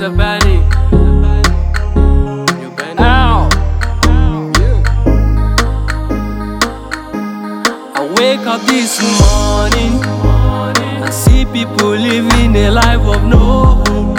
Benny. Ow. I wake up this morning and see people living a life of no hope.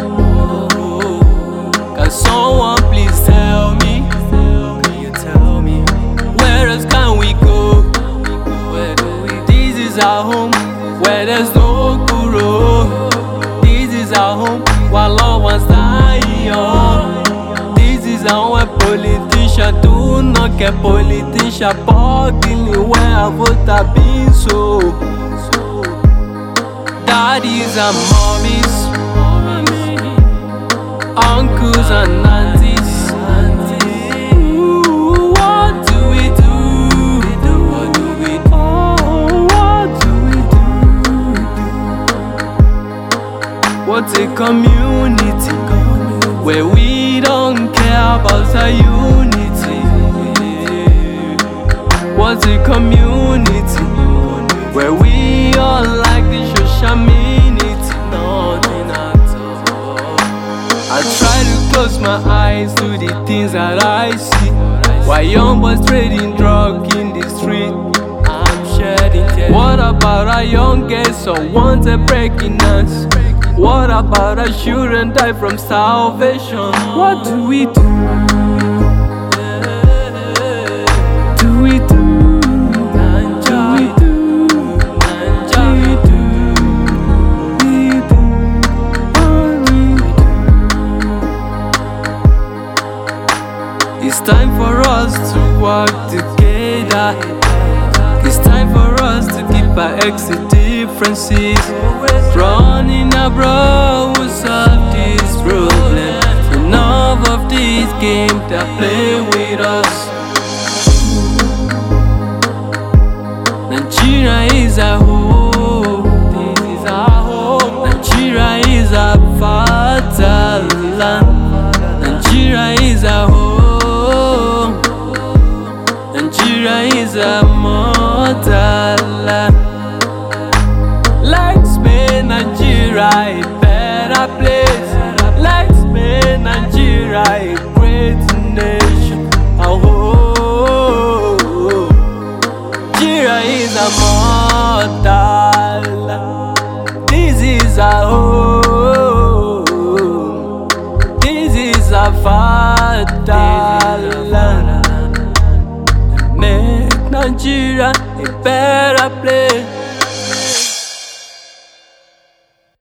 Can someone please tell me? Can you tell me? Where else can we go? Where do we? This is our home, where there's no guru. This is our home, while loved ones die young. This is our home, politicians do not get politician boggling where I vote have been so. Daddies and mommies, uncles and aunties. Ooh, what do we do? What do we do? Oh, what do we do? What's a community where we don't care about our unity? What's a community where we all like the social minute? Nothing at all. I try to close my eyes to the things that I see. While young boys trading drug in the street, I'm shedding tears. What about our young girls who want a breaking us? What about our children die from starvation? What do we do? Do we do? It's time for us to work together. It's time for us to keep our exit differences. Running abroad will solve this problem. Enough of this game that play with us. Nigeria is our home. This is our home. Nigeria is our fatherland. Nigeria is our home. Nigeria is our motherland. Let's make Nigeria a better place. Let's make Nigeria a great nation. Oh, Nigeria is our motherland. This is our home. This is our fatherland. Make Nigeria a better place.